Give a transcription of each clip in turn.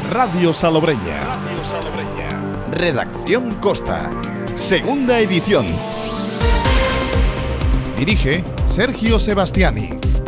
Radio Salobreña. Redacción Costa. Segunda edición. Dirige Sergio Sebastiani.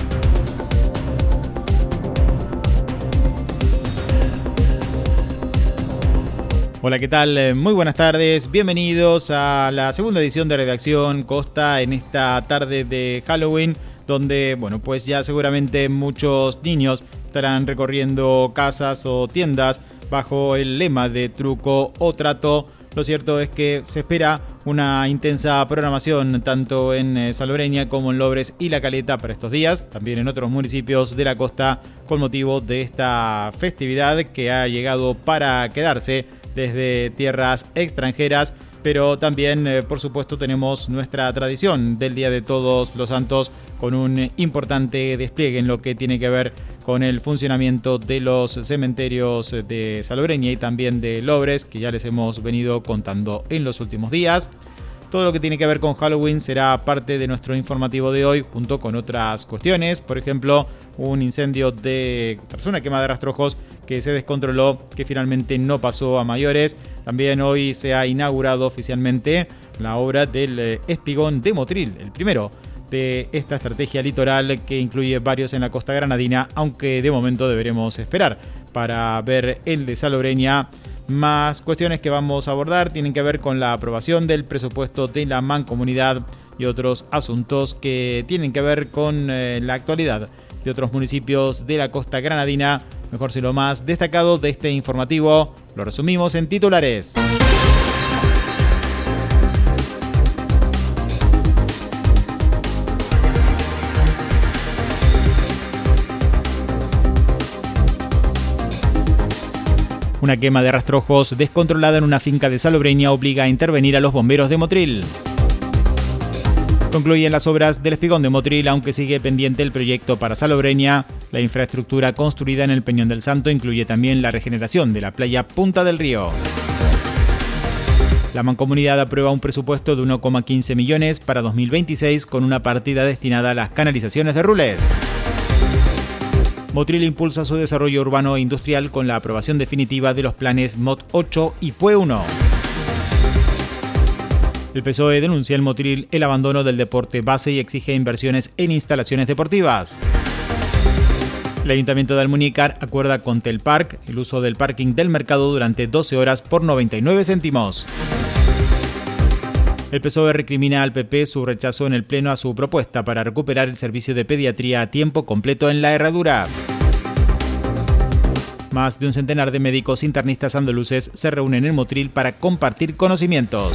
Hola, ¿qué tal? Muy buenas tardes. Bienvenidos a la segunda edición de Redacción Costa en esta tarde de Halloween, donde, pues ya seguramente muchos niños estarán recorriendo casas o tiendas bajo el lema de truco o trato. Lo cierto es que se espera una intensa programación tanto en Salobreña como en Lobres y La Caleta para estos días, también en otros municipios de la costa con motivo de esta festividad que ha llegado para quedarse desde tierras extranjeras, pero también, por supuesto, tenemos nuestra tradición del Día de Todos los Santos con un importante despliegue en lo que tiene que ver con el funcionamiento de los cementerios de Salobreña y también de Lobres, que ya les hemos venido contando en los últimos días. Todo lo que tiene que ver con Halloween será parte de nuestro informativo de hoy, junto con otras cuestiones. Por ejemplo, un incendio tras una quema de rastrojos que se descontroló, que finalmente no pasó a mayores. También hoy se ha inaugurado oficialmente la obra del Espigón de Motril, el primero de esta estrategia litoral que incluye varios en la costa granadina, aunque de momento deberemos esperar para ver el de Salobreña. Más cuestiones que vamos a abordar tienen que ver con la aprobación del presupuesto de la Mancomunidad y otros asuntos que tienen que ver con la actualidad de otros municipios de la costa granadina. Mejor si lo más destacado de este informativo lo resumimos en titulares. Una quema de rastrojos descontrolada en una finca de Salobreña obliga a intervenir a los bomberos de Motril. Concluyen las obras del Espigón de Motril, aunque sigue pendiente el proyecto para Salobreña. La infraestructura construida en el Peñón del Santo incluye también la regeneración de la playa Punta del Río. La Mancomunidad aprueba un presupuesto de 1,15 millones para 2026 con una partida destinada a las canalizaciones de Rules. Motril impulsa su desarrollo urbano e industrial con la aprobación definitiva de los planes MOT 8 y PUE 1. El PSOE denuncia en Motril el abandono del deporte base y exige inversiones en instalaciones deportivas. El Ayuntamiento de Almuñécar acuerda con Telpark el uso del parking del mercado durante 12 horas por 99 céntimos. El PSOE recrimina al PP su rechazo en el Pleno a su propuesta para recuperar el servicio de pediatría a tiempo completo en La Herradura. Más de un centenar de médicos internistas andaluces se reúnen en Motril para compartir conocimientos.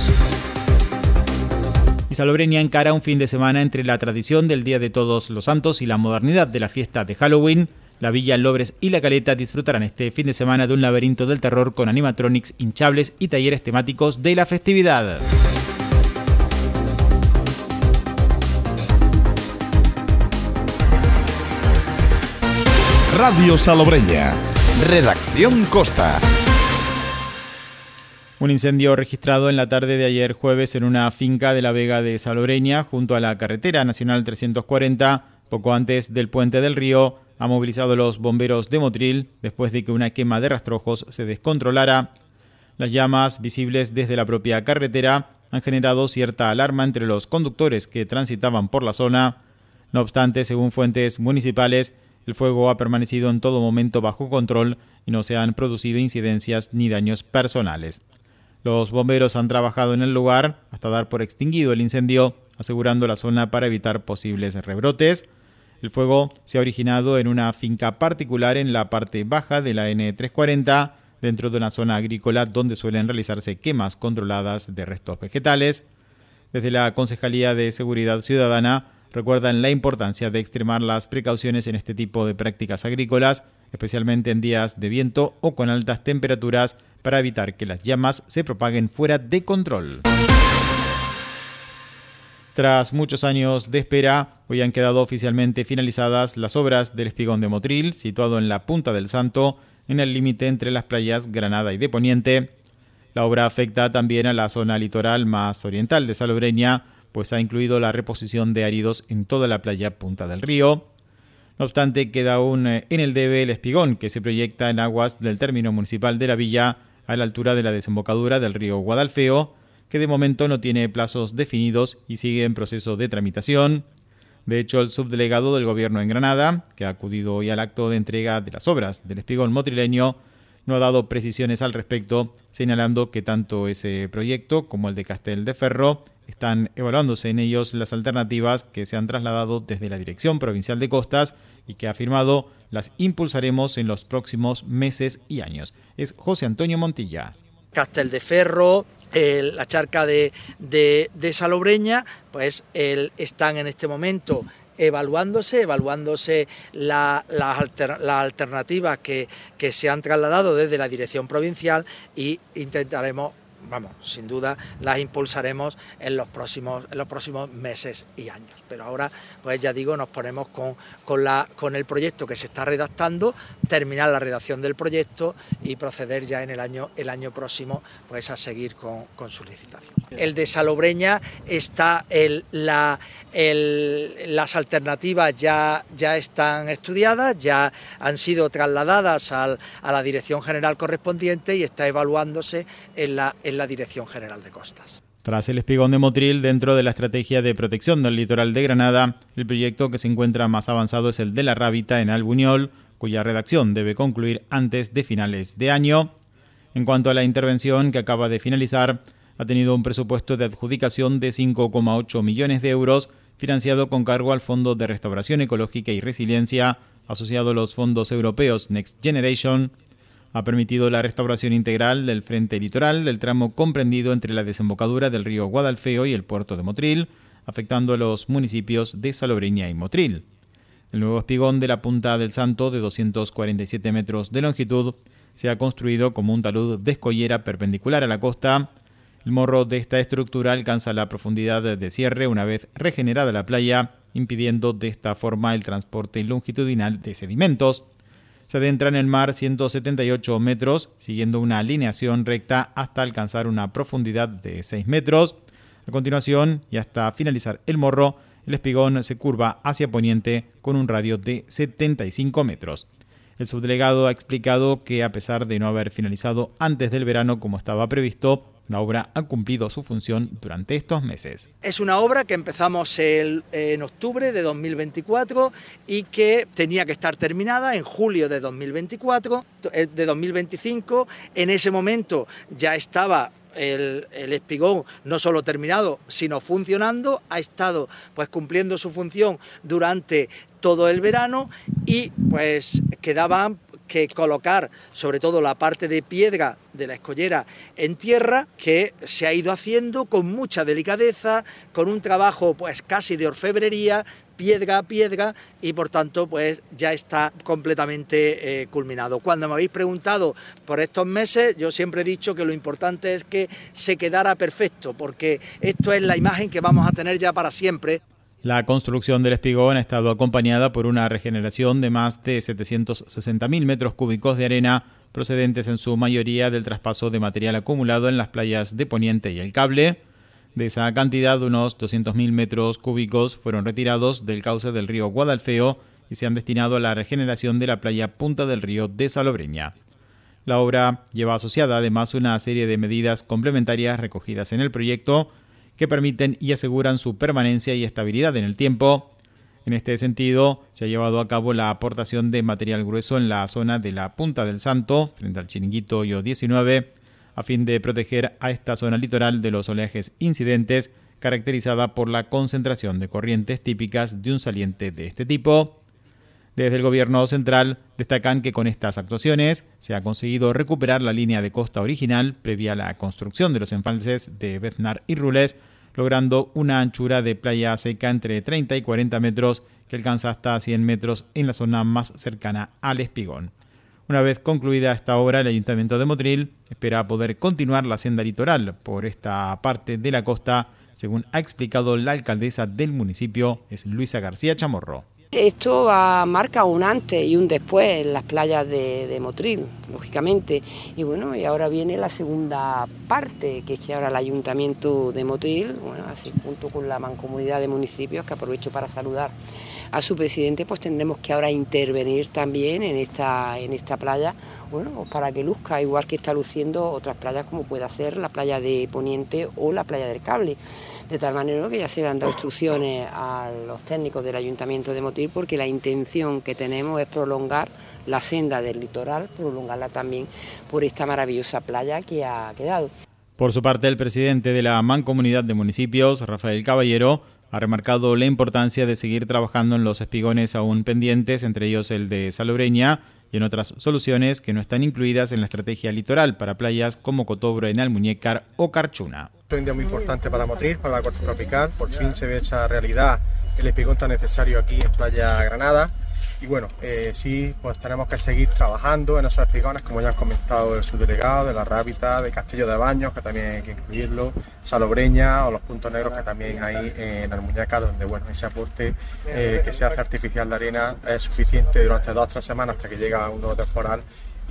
Y Salobreña encara un fin de semana entre la tradición del Día de Todos los Santos y la modernidad de la fiesta de Halloween. La Villa, Lobres y La Caleta disfrutarán este fin de semana de un laberinto del terror con animatronics hinchables y talleres temáticos de la festividad. Radio Salobreña. Redacción Costa. Un incendio registrado en la tarde de ayer jueves en una finca de la Vega de Salobreña, junto a la carretera nacional 340, poco antes del Puente del Río, ha movilizado a los bomberos de Motril después de que una quema de rastrojos se descontrolara. Las llamas, visibles desde la propia carretera, han generado cierta alarma entre los conductores que transitaban por la zona. No obstante, según fuentes municipales, el fuego ha permanecido en todo momento bajo control y no se han producido incidencias ni daños personales. Los bomberos han trabajado en el lugar hasta dar por extinguido el incendio, asegurando la zona para evitar posibles rebrotes. El fuego se ha originado en una finca particular en la parte baja de la N340, dentro de una zona agrícola donde suelen realizarse quemas controladas de restos vegetales. Desde la Concejalía de Seguridad Ciudadana recuerdan la importancia de extremar las precauciones en este tipo de prácticas agrícolas, especialmente en días de viento o con altas temperaturas, para evitar que las llamas se propaguen fuera de control. Tras muchos años de espera, hoy han quedado oficialmente finalizadas las obras del Espigón de Motril, situado en la Punta del Santo, en el límite entre las playas Granada y de Poniente. La obra afecta también a la zona litoral más oriental de Salobreña, pues ha incluido la reposición de áridos en toda la playa Punta del Río. No obstante, queda aún en el debe el espigón, que se proyecta en aguas del término municipal de la villa, a la altura de la desembocadura del río Guadalfeo, que de momento no tiene plazos definidos y sigue en proceso de tramitación. De hecho, el subdelegado del gobierno en Granada, que ha acudido hoy al acto de entrega de las obras del espigón motrileño, no ha dado precisiones al respecto, señalando que tanto ese proyecto como el de Castelldefels están evaluándose en ellos las alternativas que se han trasladado desde la Dirección Provincial de Costas y que ha afirmado las impulsaremos en los próximos meses y años. Es José Antonio Montilla. Castelldefels, la charca de Salobreña, pues están en este momento evaluándose las alternativas que se han trasladado desde la Dirección Provincial y intentaremos, sin duda las impulsaremos en los próximos meses y años. Pero ahora, pues ya digo, nos ponemos con el proyecto que se está redactando, terminar la redacción del proyecto y proceder ya en el año próximo pues a seguir con su licitación. El de Salobreña está las alternativas ya están estudiadas, ya han sido trasladadas a la Dirección General correspondiente y está evaluándose en la Dirección General de Costas. Tras el espigón de Motril, dentro de la estrategia de protección del litoral de Granada, el proyecto que se encuentra más avanzado es el de la Rábita en Albuñol, cuya redacción debe concluir antes de finales de año. En cuanto a la intervención que acaba de finalizar, ha tenido un presupuesto de adjudicación de 5,8 millones de euros, financiado con cargo al Fondo de Restauración Ecológica y Resiliencia, asociado a los fondos europeos Next Generation. Ha permitido la restauración integral del frente litoral del tramo comprendido entre la desembocadura del río Guadalfeo y el puerto de Motril, afectando a los municipios de Salobreña y Motril. El nuevo espigón de la Punta del Santo, de 247 metros de longitud, se ha construido como un talud de escollera perpendicular a la costa. El morro de esta estructura alcanza la profundidad de cierre una vez regenerada la playa, impidiendo de esta forma el transporte longitudinal de sedimentos. Se adentra en el mar 178 metros, siguiendo una alineación recta hasta alcanzar una profundidad de 6 metros. A continuación, y hasta finalizar el morro, el espigón se curva hacia poniente con un radio de 75 metros. El subdelegado ha explicado que, a pesar de no haber finalizado antes del verano como estaba previsto, la obra ha cumplido su función durante estos meses. Es una obra que empezamos en octubre de 2024 y que tenía que estar terminada en julio de 2025. En ese momento ya estaba el espigón no solo terminado, sino funcionando. Ha estado pues cumpliendo su función durante todo el verano y pues quedaban que colocar sobre todo la parte de piedra de la escollera en tierra, que se ha ido haciendo con mucha delicadeza, con un trabajo pues casi de orfebrería, piedra a piedra, y por tanto pues ya está completamente culminado. Cuando me habéis preguntado por estos meses, yo siempre he dicho que lo importante es que se quedara perfecto, porque esto es la imagen que vamos a tener ya para siempre. La construcción del espigón ha estado acompañada por una regeneración de más de 760.000 metros cúbicos de arena, procedentes en su mayoría del traspaso de material acumulado en las playas de Poniente y El Cable. De esa cantidad, unos 200.000 metros cúbicos fueron retirados del cauce del río Guadalfeo y se han destinado a la regeneración de la playa Punta del Río de Salobreña. La obra lleva asociada además una serie de medidas complementarias recogidas en el proyecto, que permiten y aseguran su permanencia y estabilidad en el tiempo. En este sentido, se ha llevado a cabo la aportación de material grueso en la zona de la Punta del Santo, frente al Chiringuito Yo 19, a fin de proteger a esta zona litoral de los oleajes incidentes, caracterizada por la concentración de corrientes típicas de un saliente de este tipo. Desde el gobierno central destacan que con estas actuaciones se ha conseguido recuperar la línea de costa original previa a la construcción de los embalses de Beznar y Rules, logrando una anchura de playa seca entre 30 y 40 metros que alcanza hasta 100 metros en la zona más cercana al espigón. Una vez concluida esta obra, el Ayuntamiento de Motril espera poder continuar la senda litoral por esta parte de la costa, según ha explicado la alcaldesa del municipio, es Luisa García Chamorro. Esto marca un antes y un después en las playas de Motril, lógicamente. Y bueno, y ahora viene la segunda parte, que es que ahora el Ayuntamiento de Motril, bueno, así junto con la Mancomunidad de Municipios, que aprovecho para saludar a su presidente, pues tendremos que ahora intervenir también en esta playa, bueno, pues para que luzca, igual que está luciendo otras playas como puede ser la playa de Poniente o la playa del Cable. De tal manera que ya se le han dado instrucciones a los técnicos del Ayuntamiento de Motril, porque la intención que tenemos es prolongar la senda del litoral, prolongarla también por esta maravillosa playa que ha quedado. Por su parte, el presidente de la Mancomunidad de Municipios, Rafael Caballero, ha remarcado la importancia de seguir trabajando en los espigones aún pendientes, entre ellos el de Salobreña, y en otras soluciones que no están incluidas en la estrategia litoral para playas como Cotobro, en Almuñécar o Carchuna. Es un día muy importante para Motril, para la costa tropical. Por fin se ve hecha realidad el espigón tan necesario aquí en Playa Granada. Y bueno, sí, pues tenemos que seguir trabajando en esos espigones, como ya han comentado el subdelegado, de La Rábita, de Castillo de Baños, que también hay que incluirlo, Salobreña o los puntos negros que también hay en Almuñécar, donde bueno, ese aporte que se hace artificial de arena es suficiente durante 2 o 3 semanas hasta que llega un nuevo temporal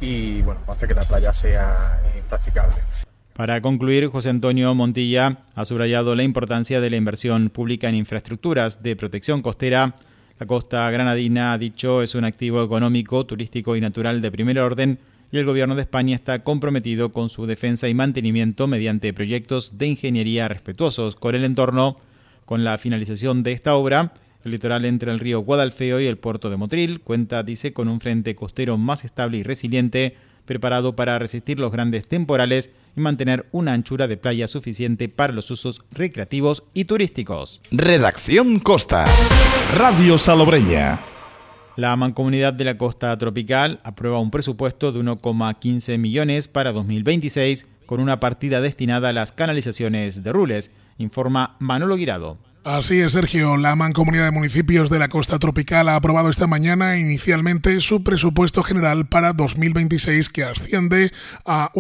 y bueno, hace que la playa sea practicable. Para concluir, José Antonio Montilla ha subrayado la importancia de la inversión pública en infraestructuras de protección costera. La costa granadina, ha dicho, es un activo económico, turístico y natural de primer orden y el Gobierno de España está comprometido con su defensa y mantenimiento mediante proyectos de ingeniería respetuosos con el entorno. Con la finalización de esta obra, el litoral entre el río Guadalfeo y el puerto de Motril cuenta, dice, con un frente costero más estable y resiliente, preparado para resistir los grandes temporales y mantener una anchura de playa suficiente para los usos recreativos y turísticos. Redacción Costa. Radio Salobreña. La Mancomunidad de la Costa Tropical aprueba un presupuesto de 1,15 millones para 2026 con una partida destinada a las canalizaciones de Rules, informa Manolo Guirado. Así es, Sergio. La Mancomunidad de Municipios de la Costa Tropical ha aprobado esta mañana inicialmente su presupuesto general para 2026, que asciende a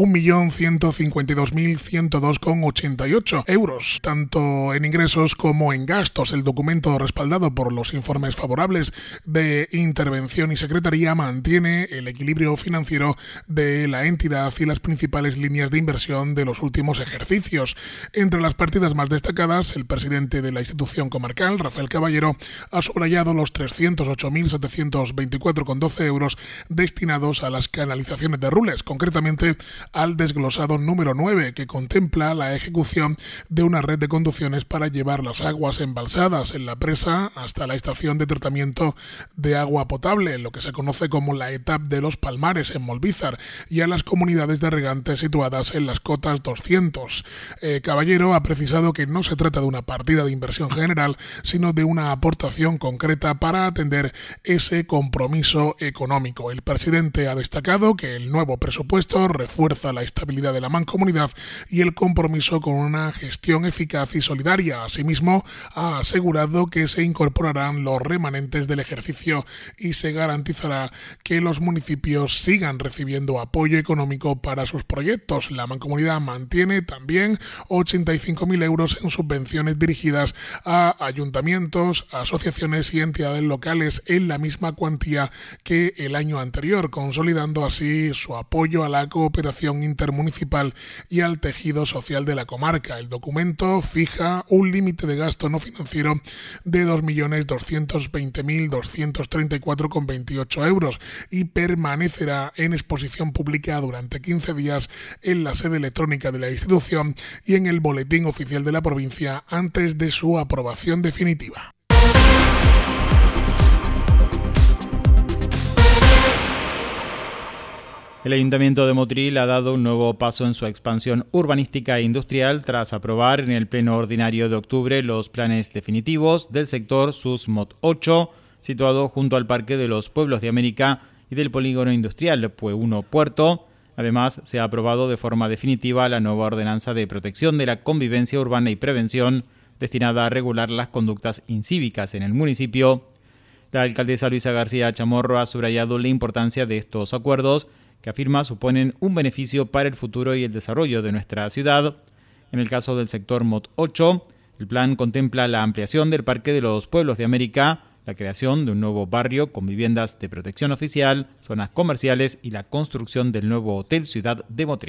1.152.102,88 euros, tanto en ingresos como en gastos. El documento, respaldado por los informes favorables de Intervención y Secretaría, mantiene el equilibrio financiero de la entidad y las principales líneas de inversión de los últimos ejercicios. Entre las partidas más destacadas, el presidente de la institución comarcal, Rafael Caballero, ha subrayado los 308.724,12 euros destinados a las canalizaciones de Rules, concretamente al desglosado número 9, que contempla la ejecución de una red de conducciones para llevar las aguas embalsadas en la presa hasta la estación de tratamiento de agua potable, lo que se conoce como la etapa de los Palmares en Molvízar, y a las comunidades de regantes situadas en las cotas 200. Caballero ha precisado que no se trata de una partida de inversión general, sino de una aportación concreta para atender ese compromiso económico. El presidente ha destacado que el nuevo presupuesto refuerza la estabilidad de la mancomunidad y el compromiso con una gestión eficaz y solidaria. Asimismo, ha asegurado que se incorporarán los remanentes del ejercicio y se garantizará que los municipios sigan recibiendo apoyo económico para sus proyectos. La mancomunidad mantiene también 85.000 euros en subvenciones dirigidas a ayuntamientos, asociaciones y entidades locales en la misma cuantía que el año anterior, consolidando así su apoyo a la cooperación intermunicipal y al tejido social de la comarca. El documento fija un límite de gasto no financiero de 2.220.234,28 euros y permanecerá en exposición pública durante 15 días en la sede electrónica de la institución y en el boletín oficial de la provincia antes de su aprobación definitiva. El Ayuntamiento de Motril ha dado un nuevo paso en su expansión urbanística e industrial tras aprobar en el Pleno Ordinario de octubre los planes definitivos del sector SUS-MOT 8, situado junto al Parque de los Pueblos de América y del Polígono Industrial Pue1 Puerto. Además, se ha aprobado de forma definitiva la nueva Ordenanza de Protección de la Convivencia Urbana y Prevención, destinada a regular las conductas incívicas en el municipio. La alcaldesa Luisa García Chamorro ha subrayado la importancia de estos acuerdos, que afirma suponen un beneficio para el futuro y el desarrollo de nuestra ciudad. En el caso del sector MOT 8, el plan contempla la ampliación del Parque de los Pueblos de América, la creación de un nuevo barrio con viviendas de protección oficial, zonas comerciales y la construcción del nuevo Hotel Ciudad de Motril.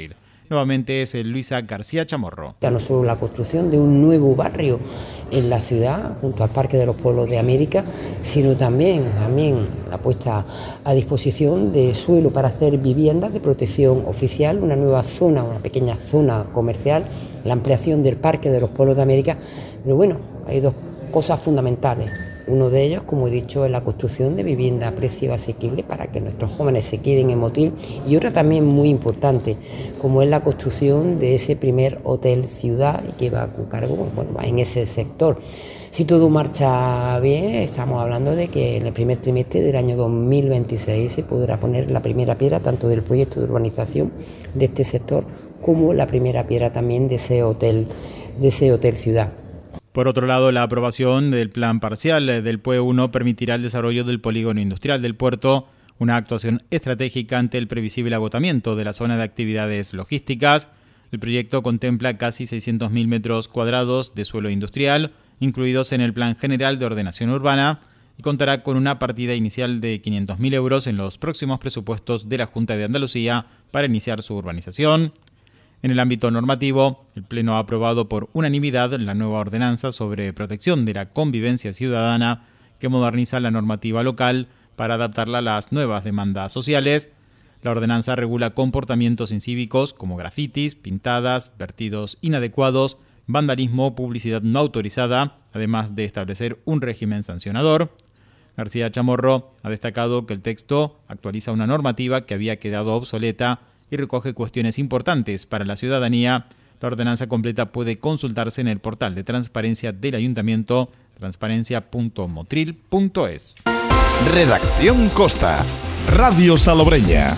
Nuevamente es Luisa García Chamorro. Ya no solo la construcción de un nuevo barrio en la ciudad, junto al Parque de los Pueblos de América, sino también la puesta a disposición de suelo para hacer viviendas de protección oficial, una nueva zona, una pequeña zona comercial, la ampliación del Parque de los Pueblos de América. Pero bueno, hay dos cosas fundamentales. Uno de ellos, como he dicho, es la construcción de vivienda a precio asequible para que nuestros jóvenes se queden en Motril, y otra también muy importante, como es la construcción de ese primer hotel ciudad que va a cargo, va en ese sector. Si todo marcha bien, estamos hablando de que en el primer trimestre del año 2026 se podrá poner la primera piedra tanto del proyecto de urbanización de este sector como la primera piedra también de ese hotel ciudad. Por otro lado, la aprobación del plan parcial del PUE 1 permitirá el desarrollo del polígono industrial del puerto, una actuación estratégica ante el previsible agotamiento de la zona de actividades logísticas. El proyecto contempla casi 600.000 metros cuadrados de suelo industrial, incluidos en el Plan General de Ordenación Urbana, y contará con una partida inicial de 500.000 euros en los próximos presupuestos de la Junta de Andalucía para iniciar su urbanización. En el ámbito normativo, el Pleno ha aprobado por unanimidad la nueva ordenanza sobre protección de la convivencia ciudadana que moderniza la normativa local para adaptarla a las nuevas demandas sociales. La ordenanza regula comportamientos incívicos como grafitis, pintadas, vertidos inadecuados, vandalismo, publicidad no autorizada, además de establecer un régimen sancionador. García Chamorro ha destacado que el texto actualiza una normativa que había quedado obsoleta y recoge cuestiones importantes para la ciudadanía. La ordenanza completa puede consultarse en el portal de transparencia del Ayuntamiento, transparencia.motril.es. Redacción Costa, Radio Salobreña.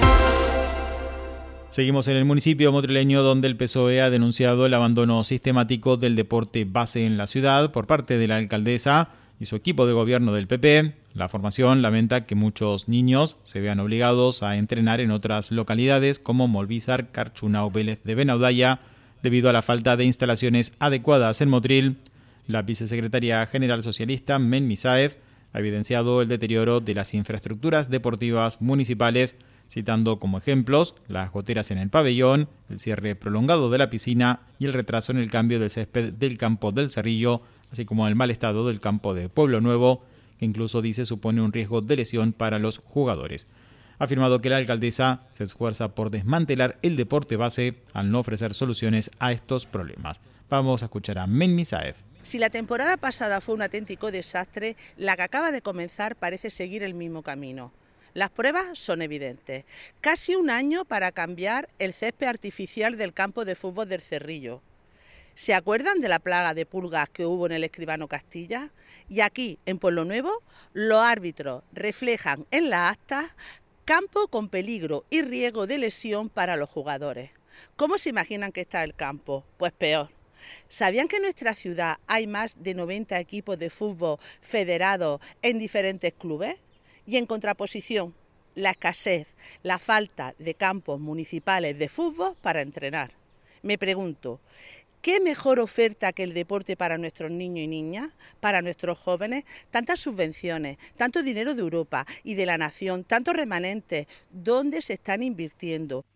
Seguimos en el municipio motrileño, donde el PSOE ha denunciado el abandono sistemático del deporte base en la ciudad por parte de la alcaldesa y su equipo de gobierno del PP. La formación lamenta que muchos niños se vean obligados a entrenar en otras localidades como Molvízar, Carchuna o Vélez de Benaudalla debido a la falta de instalaciones adecuadas en Motril. La vicesecretaria general socialista, Men Misaev, ha evidenciado el deterioro de las infraestructuras deportivas municipales, citando como ejemplos las goteras en el pabellón, el cierre prolongado de la piscina y el retraso en el cambio del césped del campo del Cerrillo, así como el mal estado del campo de Pueblo Nuevo, que incluso dice supone un riesgo de lesión para los jugadores. Ha afirmado que la alcaldesa se esfuerza por desmantelar el deporte base al no ofrecer soluciones a estos problemas. Vamos a escuchar a Men Misaev. Si la temporada pasada fue un auténtico desastre, la que acaba de comenzar parece seguir el mismo camino. Las pruebas son evidentes. Casi un año para cambiar el césped artificial del campo de fútbol del Cerrillo. ¿Se acuerdan de la plaga de pulgas que hubo en el Escribano Castilla? Y aquí, en Pueblo Nuevo, los árbitros reflejan en las actas campo con peligro y riesgo de lesión para los jugadores. ¿Cómo se imaginan que está el campo? Pues peor. ¿Sabían que en nuestra ciudad hay más de 90 equipos de fútbol federados en diferentes clubes? Y en contraposición, la escasez, la falta de campos municipales de fútbol para entrenar. Me pregunto, ¿qué mejor oferta que el deporte para nuestros niños y niñas, para nuestros jóvenes? Tantas subvenciones, tanto dinero de Europa y de la nación, tantos remanentes, ¿dónde se están invirtiendo?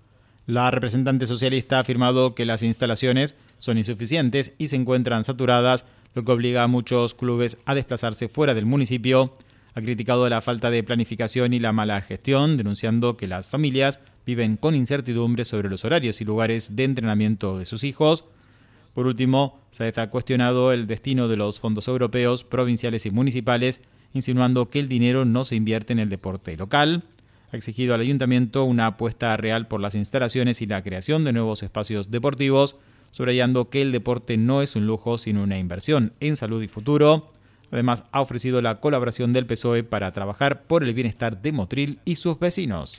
La representante socialista ha afirmado que las instalaciones son insuficientes y se encuentran saturadas, lo que obliga a muchos clubes a desplazarse fuera del municipio. Ha criticado la falta de planificación y la mala gestión, denunciando que las familias viven con incertidumbre sobre los horarios y lugares de entrenamiento de sus hijos. Por último, Sáez ha cuestionado el destino de los fondos europeos, provinciales y municipales, insinuando que el dinero no se invierte en el deporte local. Ha exigido al ayuntamiento una apuesta real por las instalaciones y la creación de nuevos espacios deportivos, subrayando que el deporte no es un lujo sino una inversión en salud y futuro. Además, ha ofrecido la colaboración del PSOE para trabajar por el bienestar de Motril y sus vecinos.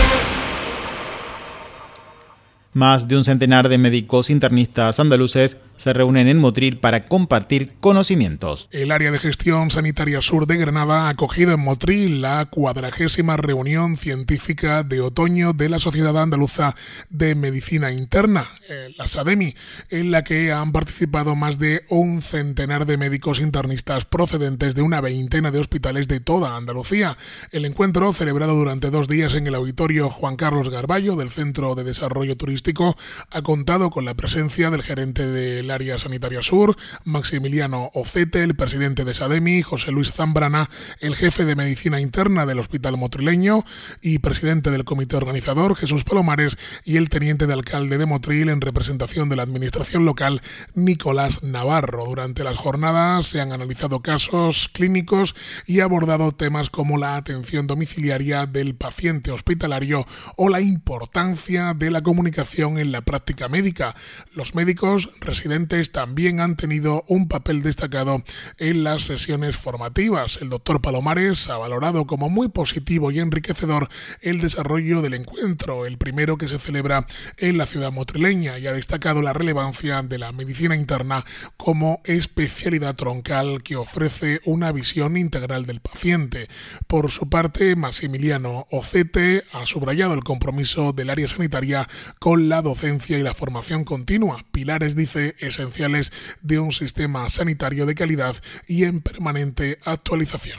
Más de un centenar de médicos internistas andaluces se reúnen en Motril para compartir conocimientos. El área de gestión sanitaria sur de Granada ha acogido en Motril la 40ª reunión científica de otoño de la Sociedad Andaluza de Medicina Interna, la SADEMI, en la que han participado más de un centenar de médicos internistas procedentes de una veintena de hospitales de toda Andalucía. El encuentro, celebrado durante 2 días en el auditorio Juan Carlos Garballo del Centro de Desarrollo Turístico turístico ha contado con la presencia del gerente del Área Sanitaria Sur, Maximiliano Ocete, el presidente de SADEMI, José Luis Zambrana, el jefe de Medicina Interna del Hospital Motrileño y presidente del comité organizador, Jesús Palomares, y el teniente de alcalde de Motril en representación de la administración local, Nicolás Navarro. Durante las jornadas se han analizado casos clínicos y abordado temas como la atención domiciliaria del paciente hospitalario o la importancia de la comunicación en la práctica médica. Los médicos residentes también han tenido un papel destacado en las sesiones formativas. El doctor Palomares ha valorado como muy positivo y enriquecedor el desarrollo del encuentro, el primero que se celebra en la ciudad motrileña, y ha destacado la relevancia de la medicina interna como especialidad troncal que ofrece una visión integral del paciente. Por su parte, Maximiliano Ocete ha subrayado el compromiso del área sanitaria con la docencia y la formación continua, pilares, dice, esenciales de un sistema sanitario de calidad y en permanente actualización.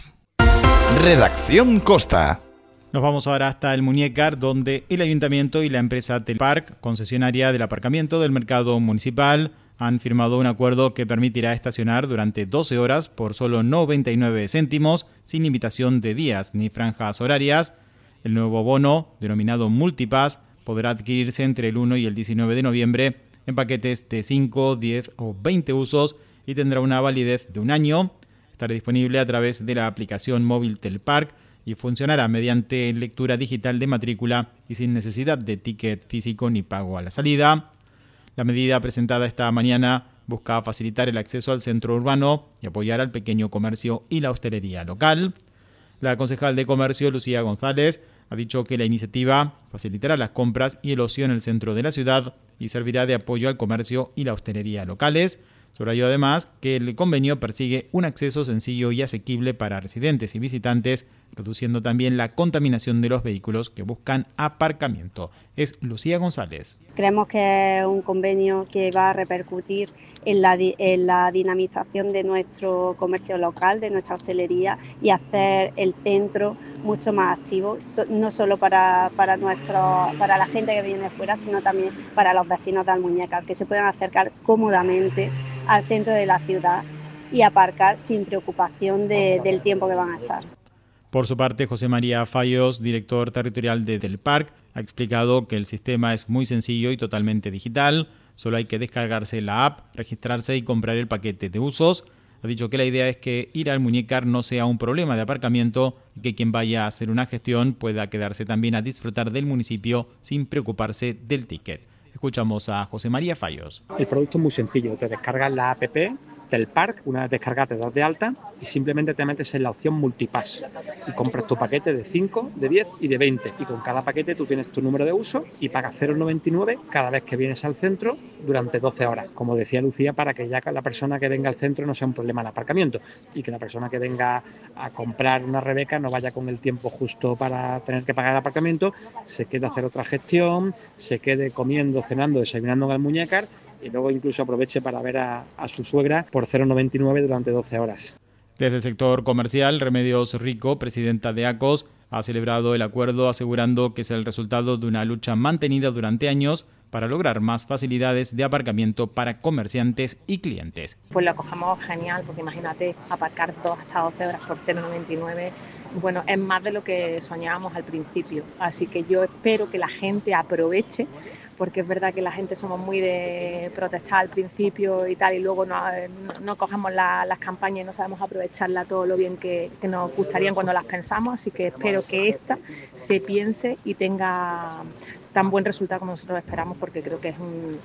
Redacción Costa. Nos vamos ahora hasta el Muñécar, donde el Ayuntamiento y la empresa Telpark, concesionaria del aparcamiento del mercado municipal, han firmado un acuerdo que permitirá estacionar durante 12 horas por solo 99 céntimos, sin limitación de días ni franjas horarias. El nuevo bono, denominado Multipass, podrá adquirirse entre el 1 y el 19 de noviembre en paquetes de 5, 10 o 20 usos y tendrá una validez de un año. Estará disponible a través de la aplicación móvil Telpark y funcionará mediante lectura digital de matrícula y sin necesidad de ticket físico ni pago a la salida. La medida presentada esta mañana busca facilitar el acceso al centro urbano y apoyar al pequeño comercio y la hostelería local. La concejal de Comercio, Lucía González, ha dicho que la iniciativa facilitará las compras y el ocio en el centro de la ciudad y servirá de apoyo al comercio y la hostelería locales. Subrayó además que el convenio persigue un acceso sencillo y asequible para residentes y visitantes, reduciendo también la contaminación de los vehículos que buscan aparcamiento. Es Lucía González. Creemos que es un convenio que va a repercutir en la dinamización de nuestro comercio local, de nuestra hostelería, y hacer el centro mucho más activo, no solo para la gente que viene de fuera, sino también para los vecinos de Almuñécar, que se puedan acercar cómodamente al centro de la ciudad y aparcar sin preocupación del tiempo que van a estar. Por su parte, José María Fallos, director territorial de Telpark, ha explicado que el sistema es muy sencillo y totalmente digital. Solo hay que descargarse la app, registrarse y comprar el paquete de usos. Ha dicho que la idea es que ir al Muñécar no sea un problema de aparcamiento y que quien vaya a hacer una gestión pueda quedarse también a disfrutar del municipio sin preocuparse del ticket. Escuchamos a José María Fallos. El producto es muy sencillo, te descargas la app Telpark, una vez descargada te das de alta y simplemente te metes en la opción Multipass y compras tu paquete de 5, de 10 y de 20, y con cada paquete tú tienes tu número de uso y pagas 0,99 cada vez que vienes al centro durante 12 horas, como decía Lucía, para que ya la persona que venga al centro no sea un problema el aparcamiento y que la persona que venga a comprar una Rebeca no vaya con el tiempo justo para tener que pagar el aparcamiento, se quede a hacer otra gestión, se quede comiendo, cenando, desayunando en el Muñécar y luego incluso aproveche para ver a su suegra por 0,99 durante 12 horas. Desde el sector comercial, Remedios Rico, presidenta de ACOS, ha celebrado el acuerdo asegurando que es el resultado de una lucha mantenida durante años para lograr más facilidades de aparcamiento para comerciantes y clientes. Pues lo acogemos genial, porque imagínate aparcar 2 hasta 12 horas por 0,99. Bueno, es más de lo que soñábamos al principio, así que yo espero que la gente aproveche, porque es verdad que la gente somos muy de protestar al principio y tal, y luego no cogemos las campañas y no sabemos aprovecharla todo lo bien que nos gustaría cuando las pensamos, así que espero que esta se piense y tenga tan buen resultado como nosotros esperamos, porque creo que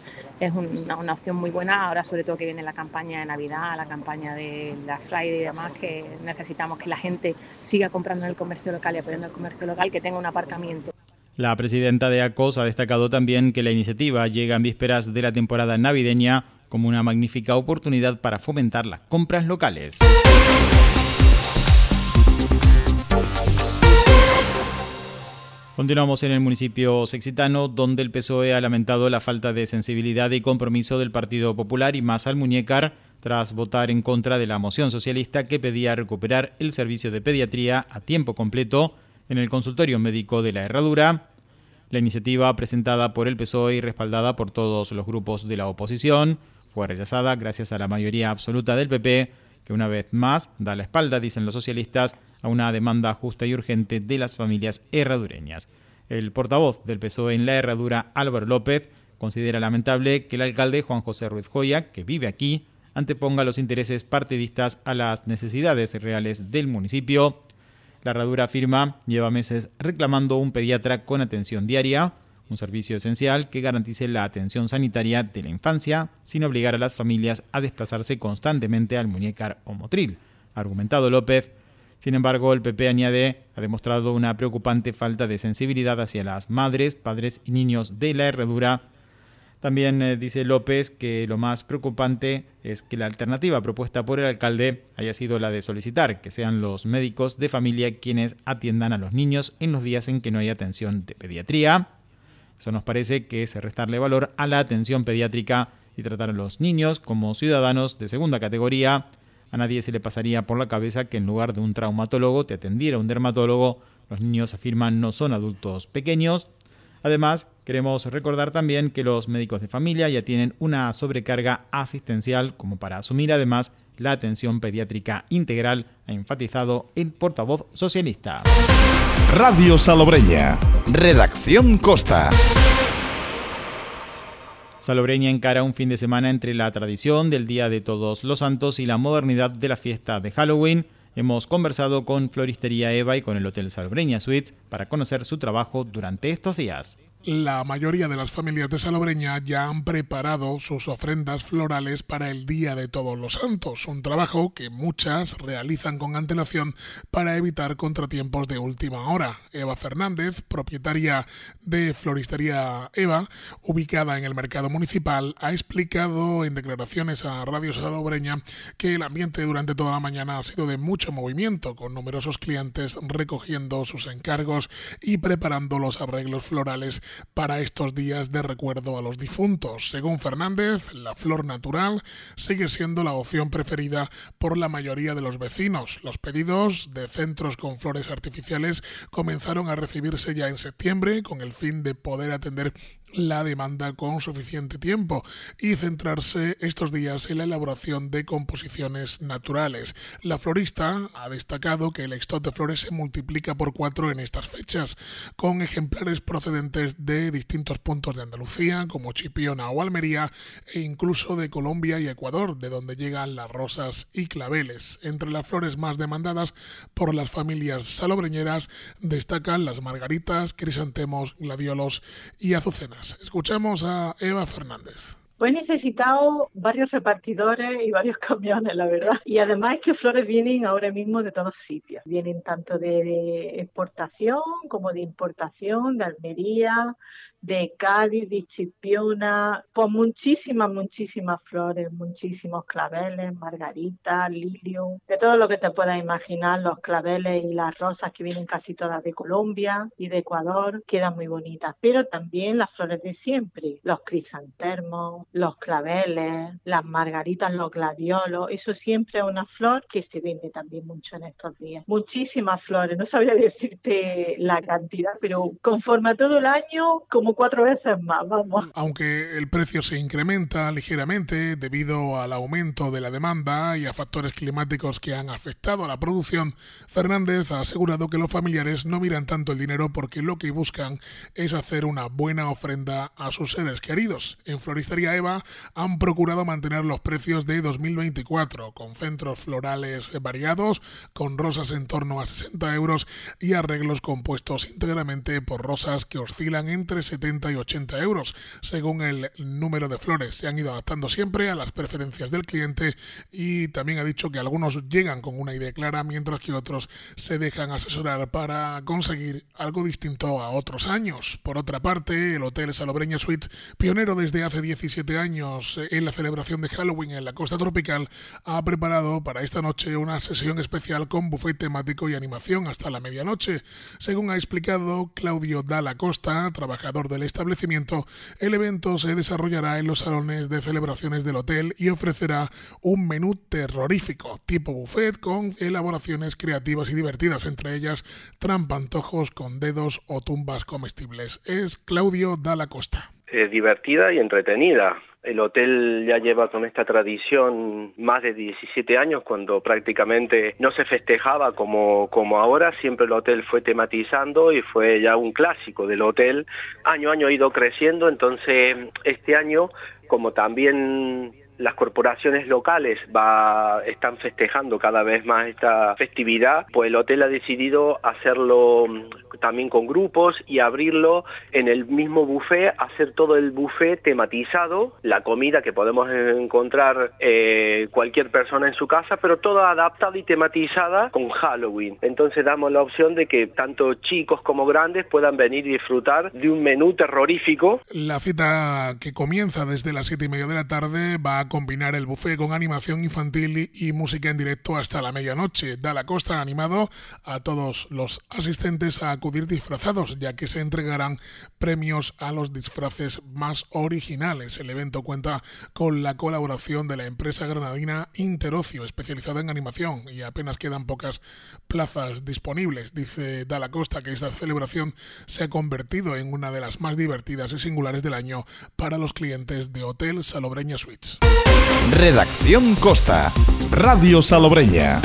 es una opción muy buena, ahora sobre todo que viene la campaña de Navidad, la campaña de Black Friday y demás, que necesitamos que la gente siga comprando en el comercio local y apoyando el comercio local, que tenga un aparcamiento. La presidenta de ACOS ha destacado también que la iniciativa llega en vísperas de la temporada navideña como una magnífica oportunidad para fomentar las compras locales. Continuamos en el municipio sexitano, donde el PSOE ha lamentado la falta de sensibilidad y compromiso del Partido Popular y más Almuñécar tras votar en contra de la moción socialista que pedía recuperar el servicio de pediatría a tiempo completo en el consultorio médico de la Herradura. La iniciativa, presentada por el PSOE y respaldada por todos los grupos de la oposición, fue rechazada gracias a la mayoría absoluta del PP, que una vez más da la espalda, dicen los socialistas, a una demanda justa y urgente de las familias herradureñas. El portavoz del PSOE en la Herradura, Álvaro López, considera lamentable que el alcalde Juan José Ruiz Joya, que vive aquí, anteponga los intereses partidistas a las necesidades reales del municipio. La Herradura afirma lleva meses reclamando un pediatra con atención diaria, un servicio esencial que garantice la atención sanitaria de la infancia sin obligar a las familias a desplazarse constantemente al Muñecar o Motril, ha argumentado López. Sin embargo, el PP, añade, ha demostrado una preocupante falta de sensibilidad hacia las madres, padres y niños de la Herradura. También dice López que lo más preocupante es que la alternativa propuesta por el alcalde haya sido la de solicitar que sean los médicos de familia quienes atiendan a los niños en los días en que no hay atención de pediatría. Eso nos parece que es restarle valor a la atención pediátrica y tratar a los niños como ciudadanos de segunda categoría. A nadie se le pasaría por la cabeza que en lugar de un traumatólogo te atendiera un dermatólogo. Los niños, afirman, no son adultos pequeños. Además, queremos recordar también que los médicos de familia ya tienen una sobrecarga asistencial como para asumir además la atención pediátrica integral, ha enfatizado el portavoz socialista. Radio Salobreña. Redacción Costa. Salobreña encara un fin de semana entre la tradición del Día de Todos los Santos y la modernidad de la fiesta de Halloween. Hemos conversado con Floristería Eva y con el Hotel Salobreña Suites para conocer su trabajo durante estos días. La mayoría de las familias de Salobreña ya han preparado sus ofrendas florales para el Día de Todos los Santos, un trabajo que muchas realizan con antelación para evitar contratiempos de última hora. Eva Fernández, propietaria de Floristería Eva, ubicada en el mercado municipal, ha explicado en declaraciones a Radio Salobreña que el ambiente durante toda la mañana ha sido de mucho movimiento, con numerosos clientes recogiendo sus encargos y preparando los arreglos florales para estos días de recuerdo a los difuntos. Según Fernández, la flor natural sigue siendo la opción preferida por la mayoría de los vecinos. Los pedidos de centros con flores artificiales comenzaron a recibirse ya en septiembre con el fin de poder atender la demanda con suficiente tiempo y centrarse estos días en la elaboración de composiciones naturales. La florista ha destacado que el stock de flores se multiplica por 4 en estas fechas, con ejemplares procedentes de distintos puntos de Andalucía, como Chipiona o Almería, e incluso de Colombia y Ecuador, de donde llegan las rosas y claveles. Entre las flores más demandadas por las familias salobreñeras destacan las margaritas, crisantemos, gladiolos y azucenas. Escuchemos a Eva Fernández. Pues he necesitado varios repartidores y varios camiones, la verdad. Y además es que flores vienen ahora mismo de todos sitios. Vienen tanto de exportación como de importación, de Almería, de Cádiz, de Chipiona, pues muchísimas flores, muchísimos claveles, margaritas, lirio, de todo lo que te puedas imaginar. Los claveles y las rosas que vienen casi todas de Colombia y de Ecuador quedan muy bonitas, pero también las flores de siempre, los crisantemos, los claveles, las margaritas, los gladiolos, eso siempre es una flor que se vende también mucho en estos días. Muchísimas flores, no sabría decirte la cantidad, pero conforme a todo el año, como 4 veces más, vamos. Aunque el precio se incrementa ligeramente debido al aumento de la demanda y a factores climáticos que han afectado a la producción, Fernández ha asegurado que los familiares no miran tanto el dinero porque lo que buscan es hacer una buena ofrenda a sus seres queridos. En Floristería Eva han procurado mantener los precios de 2024, con centros florales variados, con rosas en torno a 60 euros y arreglos compuestos íntegramente por rosas que oscilan entre 70 y 80 euros, según el número de flores. Se han ido adaptando siempre a las preferencias del cliente y también ha dicho que algunos llegan con una idea clara, mientras que otros se dejan asesorar para conseguir algo distinto a otros años. Por otra parte, el Hotel Salobreña Suites, pionero desde hace 17 años en la celebración de Halloween en la costa tropical, ha preparado para esta noche una sesión especial con buffet temático y animación hasta la medianoche. Según ha explicado Claudio Dalla Costa, trabajador del establecimiento, el evento se desarrollará en los salones de celebraciones del hotel y ofrecerá un menú terrorífico tipo buffet con elaboraciones creativas y divertidas, entre ellas trampantojos con dedos o tumbas comestibles. Es Claudio Dalla Costa. Divertida y entretenida. El hotel ya lleva con esta tradición más de 17 años, cuando prácticamente no se festejaba como ahora. Siempre el hotel fue tematizando y fue ya un clásico del hotel. Año a año ha ido creciendo, entonces este año, como también las corporaciones locales están festejando cada vez más esta festividad, pues el hotel ha decidido hacerlo también con grupos y abrirlo en el mismo buffet, hacer todo el buffet tematizado, la comida que podemos encontrar cualquier persona en su casa, pero toda adaptada y tematizada con Halloween. Entonces damos la opción de que tanto chicos como grandes puedan venir y disfrutar de un menú terrorífico. La cita, que comienza desde las 7:30 de la tarde, va a combinar el buffet con animación infantil y música en directo hasta la medianoche. Dalla Costa ha animado a todos los asistentes a acudir disfrazados, ya que se entregarán premios a los disfraces más originales. El evento cuenta con la colaboración de la empresa granadina Interocio, especializada en animación, y apenas quedan pocas plazas disponibles. Dice Dalla Costa que esta celebración se ha convertido en una de las más divertidas y singulares del año para los clientes de Hotel Salobreña Suites. Redacción Costa, Radio Salobreña.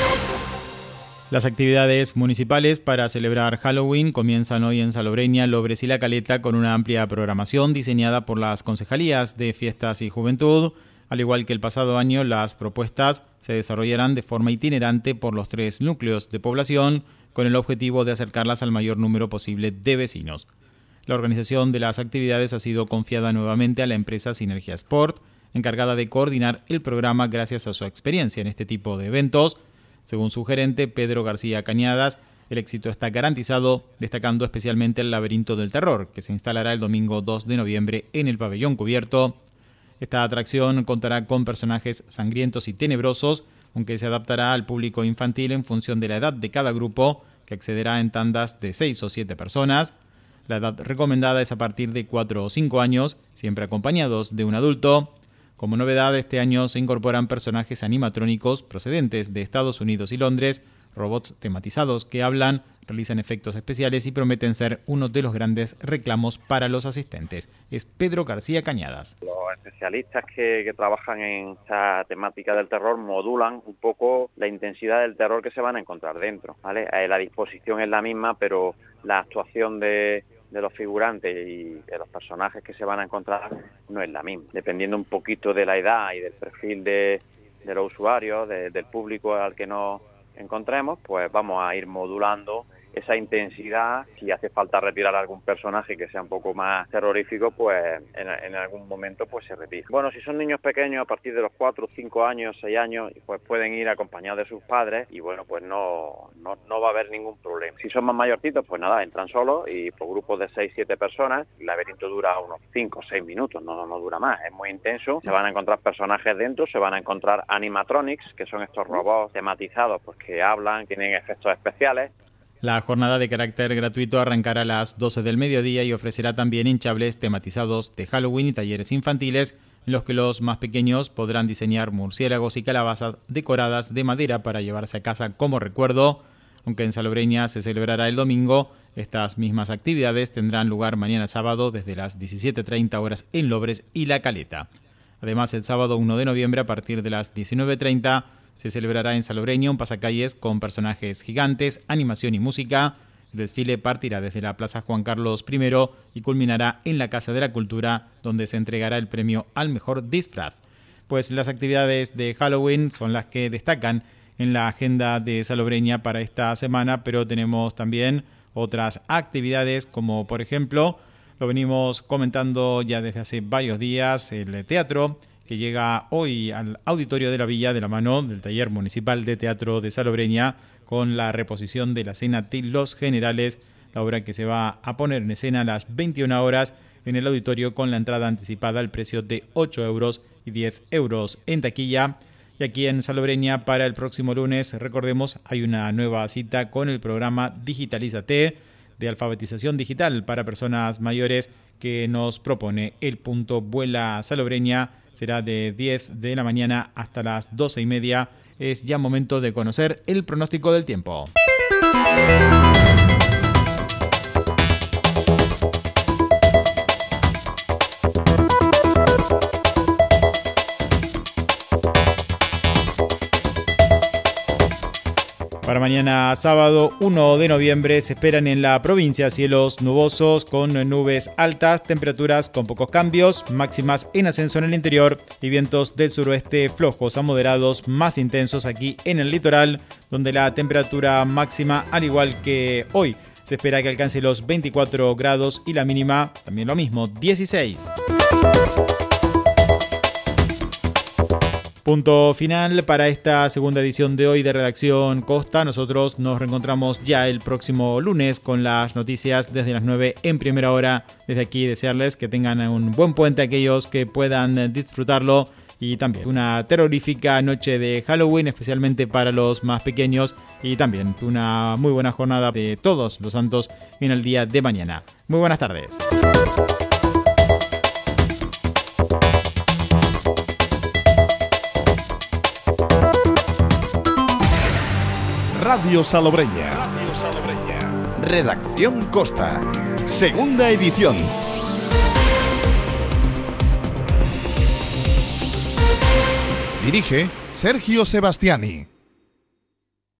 Las actividades municipales para celebrar Halloween comienzan hoy en Salobreña, Lobres y La Caleta con una amplia programación diseñada por las concejalías de Fiestas y Juventud. Al igual que el pasado año, las propuestas se desarrollarán de forma itinerante por los 3 núcleos de población con el objetivo de acercarlas al mayor número posible de vecinos. La organización de las actividades ha sido confiada nuevamente a la empresa Sinergia Sport, encargada de coordinar el programa gracias a su experiencia en este tipo de eventos. Según su gerente, Pedro García Cañadas, el éxito está garantizado, destacando especialmente el Laberinto del Terror, que se instalará el domingo 2 de noviembre en el pabellón cubierto. Esta atracción contará con personajes sangrientos y tenebrosos, aunque se adaptará al público infantil en función de la edad de cada grupo, que accederá en tandas de 6 o 7 personas. La edad recomendada es a partir de 4 o 5 años, siempre acompañados de un adulto. Como novedad, este año se incorporan personajes animatrónicos procedentes de Estados Unidos y Londres, robots tematizados que hablan, realizan efectos especiales y prometen ser uno de los grandes reclamos para los asistentes. Es Pedro García Cañadas. Los especialistas que trabajan en esta temática del terror modulan un poco la intensidad del terror que se van a encontrar dentro, ¿vale? La disposición es la misma, pero la actuación de los figurantes y de los personajes que se van a encontrar no es la misma. Dependiendo un poquito de la edad y del perfil de los usuarios, del público al que nos encontremos, pues vamos a ir modulando esa intensidad. Si hace falta retirar algún personaje que sea un poco más terrorífico, pues en algún momento pues se retira. Bueno, si son niños pequeños a partir de los 4, 5 años, 6 años, pues pueden ir acompañados de sus padres y bueno, pues no va a haber ningún problema. Si son más mayorcitos, pues nada, entran solos y por grupos de 6, 7 personas. El laberinto dura unos 5 o 6 minutos, no dura más, es muy intenso. Se van a encontrar personajes dentro, se van a encontrar animatronics, que son estos robots tematizados, pues que hablan, tienen efectos especiales. La jornada de carácter gratuito arrancará a las 12 del mediodía y ofrecerá también hinchables tematizados de Halloween y talleres infantiles en los que los más pequeños podrán diseñar murciélagos y calabazas decoradas de madera para llevarse a casa como recuerdo. Aunque en Salobreña se celebrará el domingo, estas mismas actividades tendrán lugar mañana sábado desde las 17:30 horas en Lobres y La Caleta. Además, el sábado 1 de noviembre a partir de las 19:30 se celebrará en Salobreña un pasacalles con personajes gigantes, animación y música. El desfile partirá desde la Plaza Juan Carlos I y culminará en la Casa de la Cultura, donde se entregará el premio al mejor disfraz. Pues las actividades de Halloween son las que destacan en la agenda de Salobreña para esta semana, pero tenemos también otras actividades como por ejemplo, lo venimos comentando ya desde hace varios días, el teatro que llega hoy al Auditorio de la Villa de la mano del Taller Municipal de Teatro de Salobreña con la reposición de la escena de Los Generales, la obra que se va a poner en escena a las 21 horas en el auditorio con la entrada anticipada al precio de 8 euros y 10 euros en taquilla. Y aquí en Salobreña para el próximo lunes, recordemos, hay una nueva cita con el programa Digitalízate de alfabetización digital para personas mayores que nos propone el punto Vuela Salobreña. Será de 10 de la mañana hasta las 12:30. Es ya momento de conocer el pronóstico del tiempo. Para mañana sábado 1 de noviembre se esperan en la provincia cielos nubosos con nubes altas, temperaturas con pocos cambios, máximas en ascenso en el interior y vientos del suroeste flojos a moderados más intensos aquí en el litoral, donde la temperatura máxima, al igual que hoy, se espera que alcance los 24 grados y la mínima también lo mismo, 16. Punto final para esta segunda edición de hoy de Redacción Costa. Nosotros nos reencontramos ya el próximo lunes con las noticias desde las 9 en primera hora. Desde aquí desearles que tengan un buen puente aquellos que puedan disfrutarlo y también una terrorífica noche de Halloween, especialmente para los más pequeños, y también una muy buena jornada de todos los santos en el día de mañana. Muy buenas tardes. Radio Salobreña. Redacción Costa. Segunda edición. Dirige Sergio Sebastiani.